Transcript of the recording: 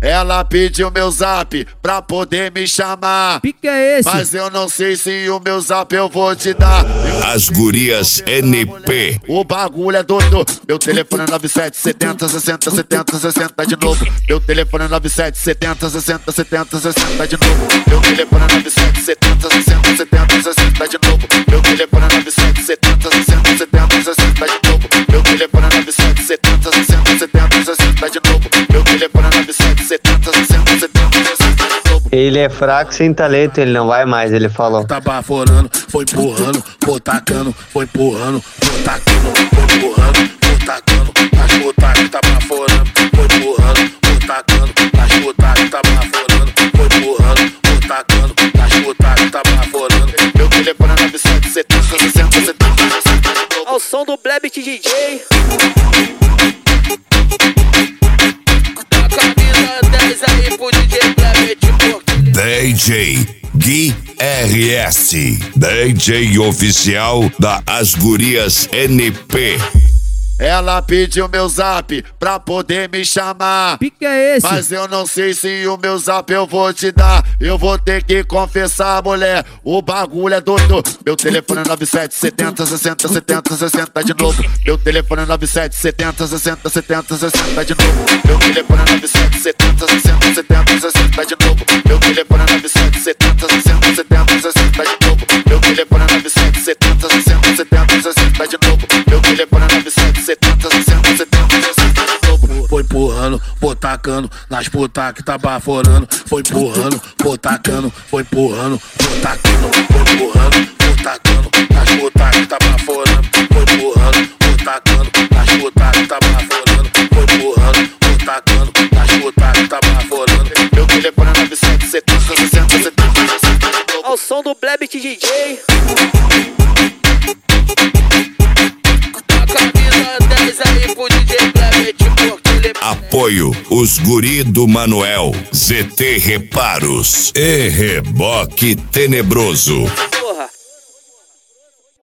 Ela pediu meu zap pra poder me chamar. Que é esse? Mas eu não sei se o meu zap eu vou te dar. As Gurias NP. O bagulho é doido. Meu telefone é 9770 60 70 60 de novo. Meu telefone é 9770 60 70 60 de novo. Meu telefone é 9770 60 70 60 de novo. Meu telefone é 9770 60 70 60 de novo. Meu telefone é 9770 60 70 60 de novo. Meu telefone é 9770 60 70 60 de novo. Ele é fraco sem talento, ele não vai mais, ele falou. Tá baforando, foi empurrando, foi tacando, foi empurrando, foi tacando, foi empurrando, foi tacando, as putas que tá baforando, foi empurrando, foi tacando, as putas que tá baforando, foi empurrando, foi tacando, as putas que tá baforando. Meu telefone é 9770 60 70 60. Ao som do Blebit DJ. A camisa 10 aí pro DJ Blebit, porque DJ Gui RS, DJ oficial da As Gurias NP. Ela pediu meu zap pra poder me chamar. Que é esse? Mas eu não sei se o meu zap eu vou te dar. Eu vou ter que confessar, mulher, o bagulho é doido. Meu telefone é 9770 60 70 60 de novo. Meu telefone é 9770 60 70 60 de novo. Meu telefone é 9770 60 70 60 de novo. Meu telefone é 9770 60 70 60 de novo. Meu telefone é 9770 60 70 60 de novo. Meu telefone é 9770 60 70 60 de novo. Foi empurrando, foi tacando, nas putas que tá baforando. Foi empurrando, foi tacando, foi empurrando, foi tacando, foi empurrando, foi tacando, nas putas que tá baforando. Foi empurrando, foi tacando, nas putas que tá baforando. Foi empurrando, foi tacando, nas putas que tá baforando. Meu telefone é 9770 60 70 60 de novo. Ao som do Blebit DJ. a camisa 10 aí pro DJ Blebit, porque ele Apoio Os Guri do Manuel, ZT Reparos e Reboque Tenebroso.